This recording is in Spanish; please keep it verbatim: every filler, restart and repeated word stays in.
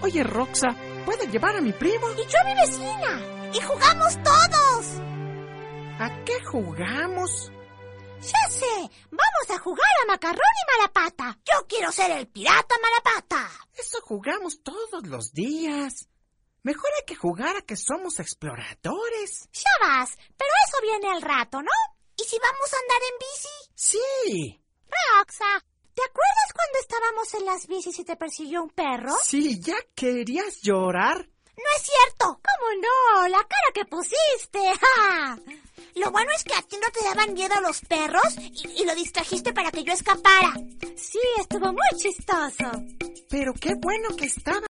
Oye, Roxa, ¿puedo llevar a mi primo? Y yo a mi vecina. Y jugamos todos. ¿A qué jugamos? Ya sé, vamos a jugar a Macarrón y Malapata. Yo quiero ser el pirata Malapata. Eso jugamos todos los días. Mejor hay que jugar a que somos exploradores. Ya vas, pero eso viene al rato, ¿no? ¿Y si vamos a andar en bici? Sí. Roxa, ¿te acuerdas cuando estábamos en las bicis y te persiguió un perro? Sí, ¿ya querías llorar? No es cierto. ¿Cómo no? La cara que pusiste. ¡Ja! Lo bueno es que a ti no te daban miedo los perros y, y lo distrajiste para que yo escapara. Sí, estuvo muy chistoso. Pero qué bueno que estaba